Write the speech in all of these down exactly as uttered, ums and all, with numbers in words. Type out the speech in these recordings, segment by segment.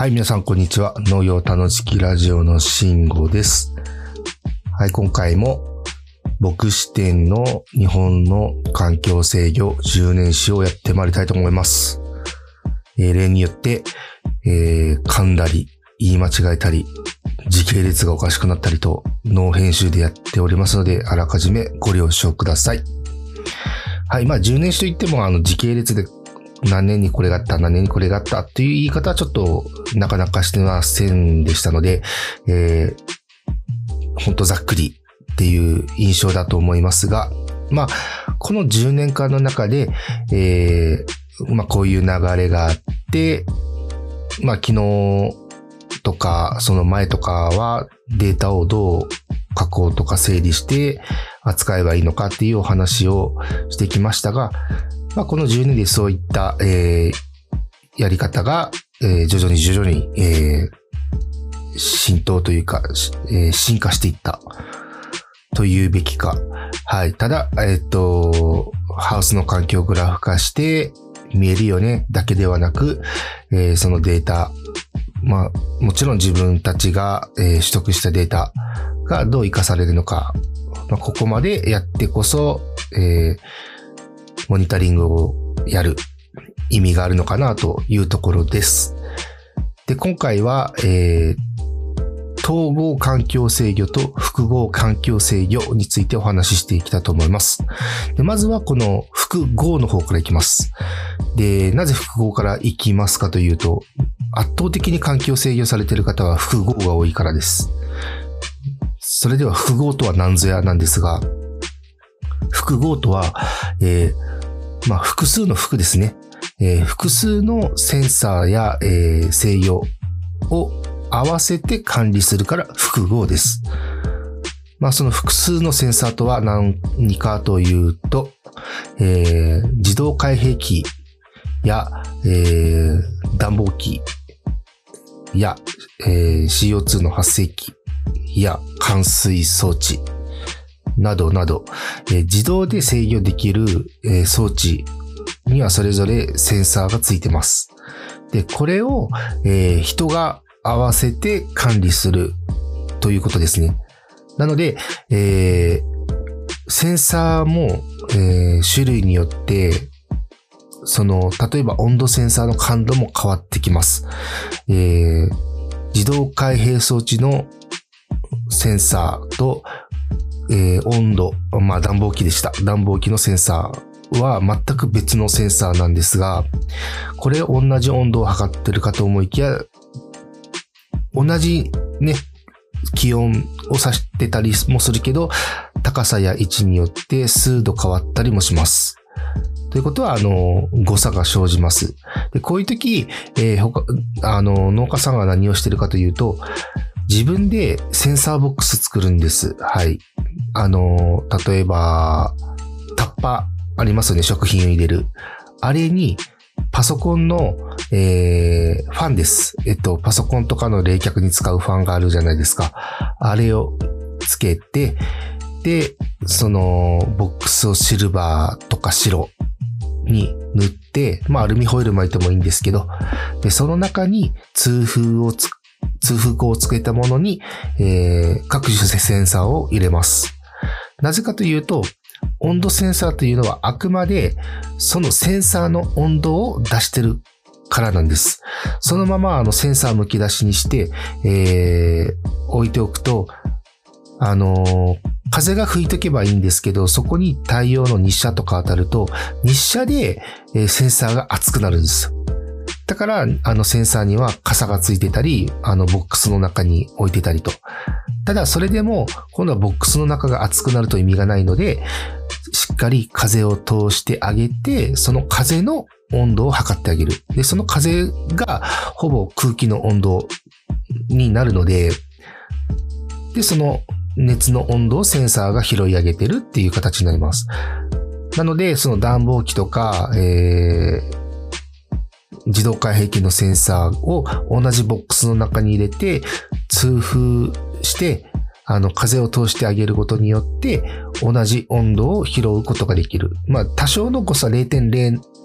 はい、皆さんこんにちは。農業楽しきラジオの慎吾です。はい、今回も牧師店の日本の環境制御じゅうねん史をやってまいりたいと思います。えー、例によって、えー、噛んだり、言い間違えたり、時系列がおかしくなったりと、ノー編集でやっておりますので、あらかじめご了承ください。はい、まあじゅうねん史といっても、あの時系列で何年にこれがあった、何年にこれがあったっていう言い方はちょっとなかなかしてませんでしたので、えー、ほんとざっくりっていう印象だと思いますが、まあ、このじゅうねんかんの中で、えー、まあこういう流れがあって、まあ昨日とかその前とかはデータをどう加工とか整理して扱えばいいのかっていうお話をしてきましたが、まあ、このじゅうねんでそういった、えー、やり方が、えー、徐々に徐々に、えー、浸透というか、えー、進化していったというべきか。はい。ただ、えっと、ハウスの環境をグラフ化して見えるよねだけではなく、えー、そのデータ、まあ、もちろん自分たちが、えー、取得したデータがどう活かされるのか、まあ、ここまでやってこそ、えーモニタリングをやる意味があるのかなというところです。で、今回は、えー、統合環境制御と複合環境制御についてお話ししていきたいと思います。で、まずはこの複合の方からいきます。で、なぜ複合からいきますかというと、圧倒的に環境制御されている方は複合が多いからです。それでは複合とは何ぞやなんですが、複合とは、えーまあ、複数の複ですね。えー、複数のセンサーや、えー、制御を合わせて管理するから複合です。まあ、その複数のセンサーとは何かというと、えー、自動開閉器や、えー、暖房機や、えー、シーオーツー の発生器や換水装置などなど、えー、自動で制御できる、えー、装置にはそれぞれセンサーがついてます。で、これを、えー、人が合わせて管理するということですね。なので、えー、センサーも、えー、種類によって、その、例えば温度センサーの感度も変わってきます。えー、自動開閉装置のセンサーと、えー、温度、まあ暖房機でした。暖房機のセンサーは全く別のセンサーなんですが、これ同じ温度を測ってるかと思いきや、同じね、気温を指してたりもするけど、高さや位置によって数度変わったりもします。ということは、あの、誤差が生じます。で、こういう時、えー、他、あの、農家さんが何をしてるかというと、自分でセンサーボックス作るんです。はい。あの、例えば、タッパーありますよね、食品を入れる。あれに、パソコンの、えー、ファンです。えっと、パソコンとかの冷却に使うファンがあるじゃないですか。あれをつけて、で、その、ボックスをシルバーとか白に塗って、まあ、アルミホイル巻いてもいいんですけど、で、その中に通風をつ通風口をつけたものに、えー、各種センサーを入れます。なぜかというと、温度センサーというのはあくまでそのセンサーの温度を出してるからなんです。そのままあのセンサーむき出しにして、えー、置いておくと、あのー、風が吹いとけばいいんですけど、そこに太陽の日射とか当たると、日射で、えー、センサーが熱くなるんです。だから、あのセンサーには傘がついてたり、あのボックスの中に置いてたりと。ただそれでも、今度はボックスの中が熱くなると意味がないので、しっかり風を通してあげて、その風の温度を測ってあげる。で、その風がほぼ空気の温度になるので、で、その熱の温度をセンサーが拾い上げてるっていう形になります。なので、その暖房機とか、えー自動開閉器のセンサーを同じボックスの中に入れて通風してあの風を通してあげることによって同じ温度を拾うことができる。まあ多少の誤差 れいてんれい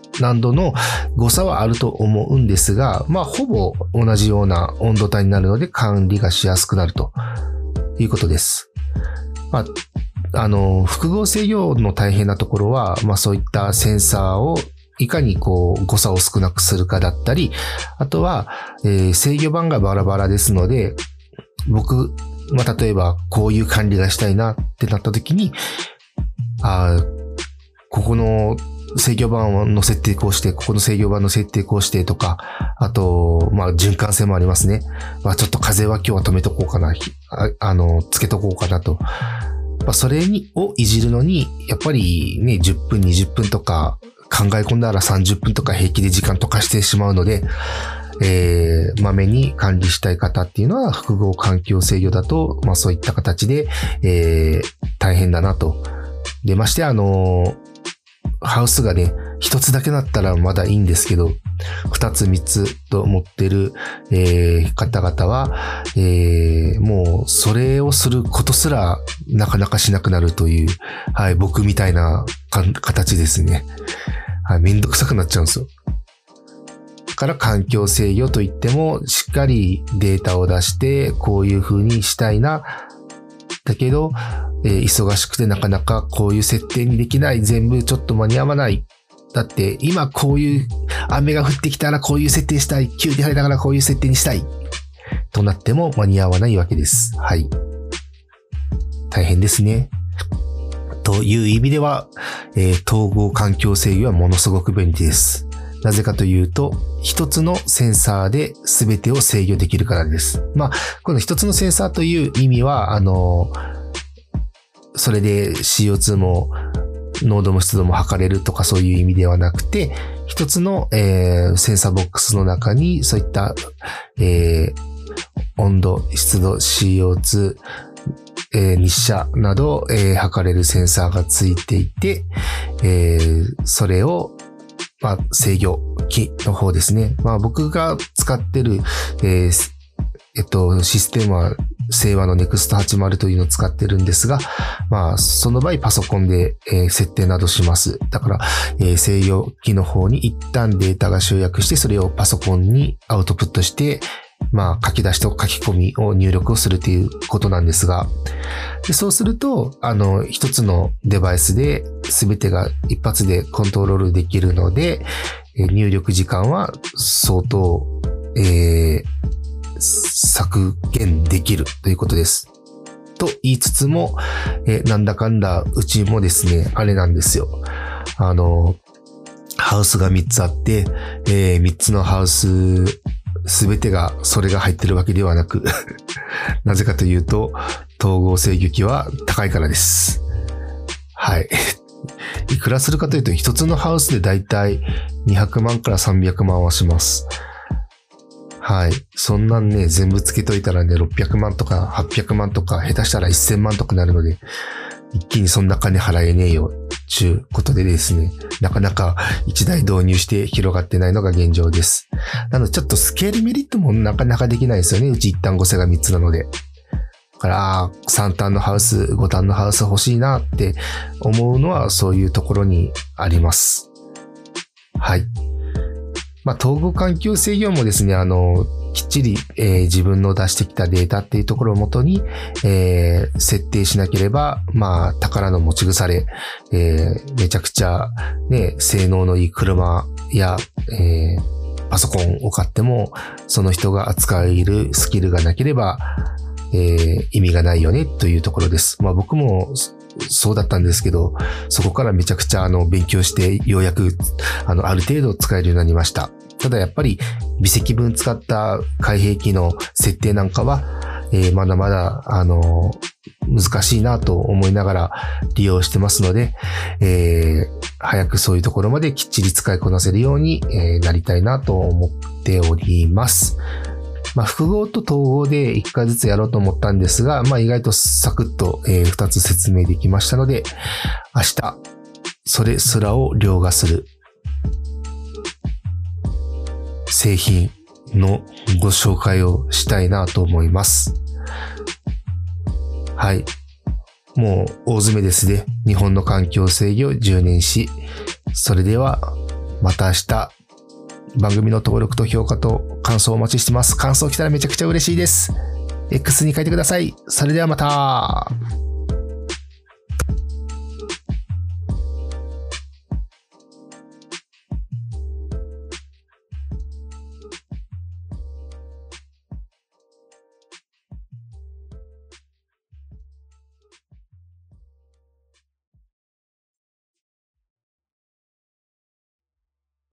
何度の誤差はあると思うんですが、まあ、ほぼ同じような温度帯になるので管理がしやすくなるということです。まあ、あの、複合制御の大変なところは、まあ、そういったセンサーをいかにこう誤差を少なくするかだったり、あとは、えー、制御盤がバラバラですので、僕、まあ、例えばこういう管理がしたいなってなった時に、あここの制御盤の設定こうして、ここの制御盤の設定こうしてとか、あと、まあ、循環性もありますね。まあ、ちょっと風は今日は止めとこうかな、あ, あの、つけとこうかなと。まあ、それに、をいじるのに、やっぱりね、じゅっぷん、にじゅっぷんとか、考え込んだらさんじゅっぷんとか平気で時間とかしてしまうので、えー、まめに管理したい方っていうのは、複合環境制御だと、まあそういった形で、えー、大変だなと。で、ましてあの、ハウスがね、一つだけだったらまだいいんですけど、二つ三つと持ってる、えー、方々は、えー、もうそれをすることすらなかなかしなくなるという、はい、僕みたいな形ですね。はい、めんどくさくなっちゃうんですよ。だから環境制御といっても、しっかりデータを出して、こういう風にしたいな。だけど、えー、忙しくてなかなかこういう設定にできない。全部ちょっと間に合わない。だって今こういう雨が降ってきたらこういう設定したい。急に晴れたからこういう設定にしたい。となっても間に合わないわけです。はい。大変ですね。という意味では、えー、統合環境制御はものすごく便利です。なぜかというと、一つのセンサーで全てを制御できるからです。まあ、この一つのセンサーという意味は、あの、それで シーオーツー も濃度も湿度も測れるとかそういう意味ではなくて、一つの、えー、センサーボックスの中にそういった、えー、温度、湿度、シーオーツー、えー、日射など、えー、測れるセンサーがついていて、えー、それをまあ、制御機の方ですね。まあ、僕が使ってる、えー、えっと、システムは、セイワの ネクストはちじゅう というのを使ってるんですが、まあ、その場合パソコンで、えー、設定などします。だから、えー、制御機の方に一旦データが集約して、それをパソコンにアウトプットして、まあ、書き出しと書き込みを入力をするということなんですが、でそうすると、あの、一つのデバイスで全てが一発でコントロールできるので、入力時間は相当、えー、削減できるということです。と言いつつも、えー、なんだかんだうちもですね、あれなんですよ。あの、ハウスがみっつあって、えー、みっつのハウス、すべてがそれが入ってるわけではなくなぜかというと統合制御機は高いからです。はいいくらするかというと一つのハウスでだいたいにひゃくまんからさんびゃくまんはします。はいそんなんね全部つけといたらねろっぴゃくまんとかはっぴゃくまんとか下手したらせんまんとかなるので一気にそんな金払えねえよちゅうことでですね、なかなか一台導入して広がってないのが現状です。なのでちょっとスケールメリットもなかなかできないですよね。うち一単ごせがみっつなので。だから、さん単のハウス、ご単のハウス欲しいなって思うのはそういうところにあります。はい。まあ、統合環境制御もですね、あの、きっちり、えー、自分の出してきたデータっていうところをもとに、えー、設定しなければ、まあ、宝の持ち腐れ、えー、めちゃくちゃ、ね、性能のいい車や、えー、パソコンを買っても、その人が扱えるスキルがなければ、えー、意味がないよね、というところです。まあ、僕も、そうだったんですけど、そこからめちゃくちゃあの勉強してようやくあのある程度使えるようになりました。ただやっぱり微積分使った開閉器の設定なんかは、えー、まだまだあの難しいなと思いながら利用してますので、えー、早くそういうところまできっちり使いこなせるように、えー、なりたいなと思っております。まあ、複合と統合でいっかいずつやろうと思ったんですが、まあ、意外とサクッと、えー、ふたつ説明できましたので、明日、それすらを凌駕する製品のご紹介をしたいなと思います。はい。もう大詰めですね。日本の環境制御じゅうねん史。それでは、 また明日、番組の登録と評価と感想をお待ちしてます。感想来たらめちゃくちゃ嬉しいです。X に書いてください。それではまた。